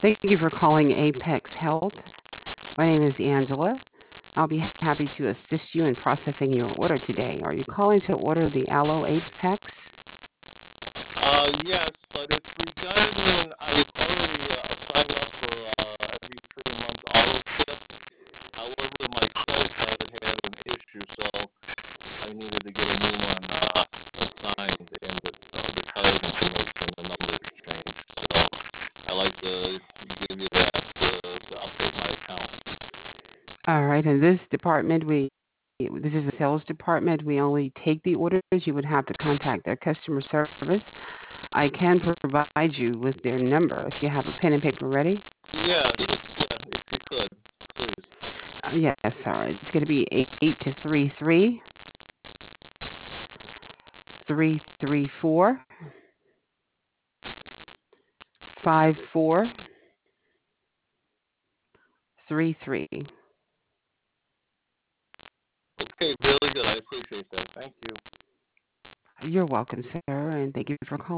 Thank you for calling Apex Health. My name is Angela. I'll be happy to assist you in processing your order today. Are you calling to order the Aloe Apex? Yes, but it's regarding, I've already signed up for every 3 months auto ship. However, my credit card had an issue, so I needed to get a new one assigned, and the card information, the numbers changed. So I like to give you that to update my account. All right. In this department, this is a sales department. We only take the orders. You would have to contact their customer service. I can provide you with their number if you have a pen and paper ready. Yeah, if you could, please. Yes, sorry. It's going to be 833 334 5433. Okay, very good. I appreciate that. Thank you. You're welcome, sir, and thank you for calling.